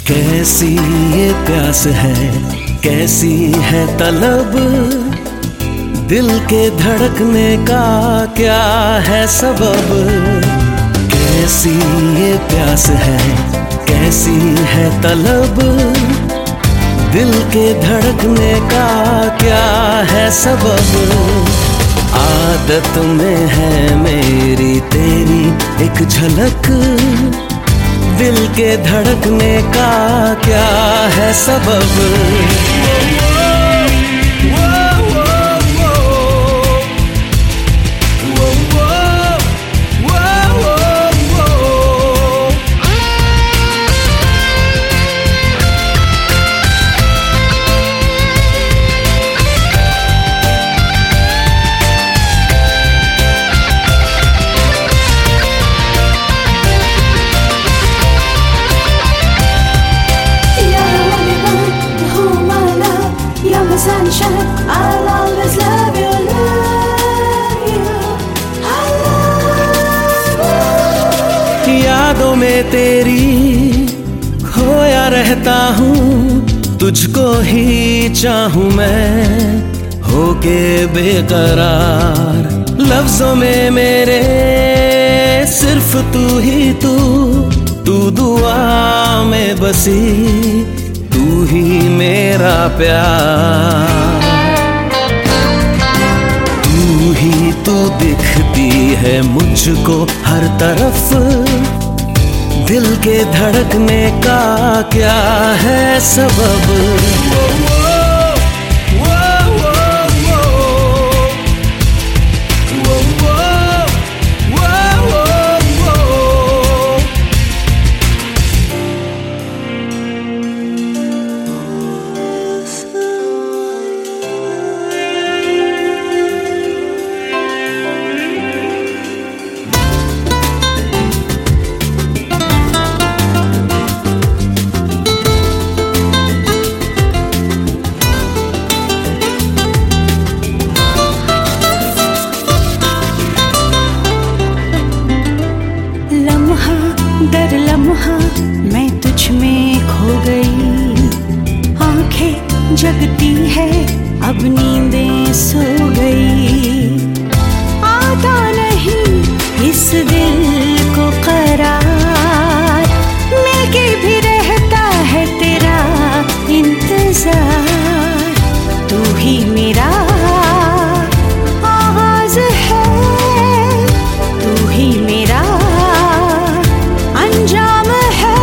कैसी ये प्यास है, कैसी है तलब, दिल के धड़कने का क्या है सबब। कैसी ये प्यास है, कैसी है तलब, दिल के धड़कने का क्या है सबब। आदत में है मेरी तेरी एक झलक, दिल के धड़कने का क्या है सबब। Sunshine, I'll always love you, love you, I love you। यादों में तेरी खोया रहता हूँ, तुझको ही चाहूँ मैं होके बेकरार। लफ्जों में मेरे सिर्फ तू ही तू दुआ में बसी, तू ही मेरा प्यार। तू ही तो दिखती है मुझको हर तरफ, दिल के धड़कने का क्या है सबब। दर लम्हा मैं तुझ में खो गई, आंखें जगती है अब नींदें सो गई। आता नहीं इस दिल को करार, मिलके भी रहता है तेरा इंतजार। तू ही मेरा आवाज है, तू ही मेरा अंजाम है।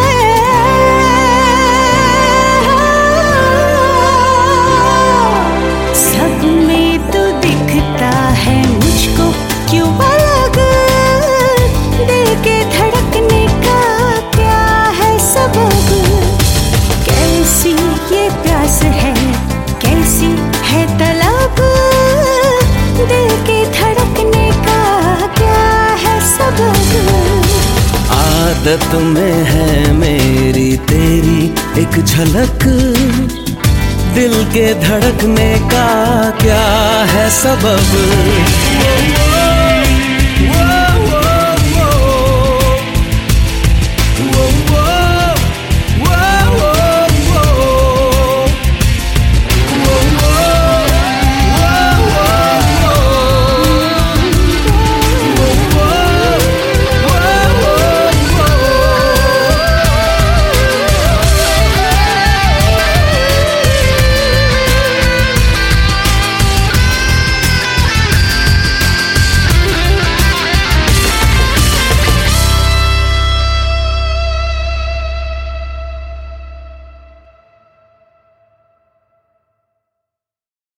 सब में तो दिखता है मुझको क्यों अलग, दिल के धड़कने का क्या है सबब। कैसी ये प्यास है, कैसी है तलब, दिल के धड़कने का क्या है सबब। आदत में है मेरी तेरी एक झलक, दिल के धड़कने का क्या है सबब।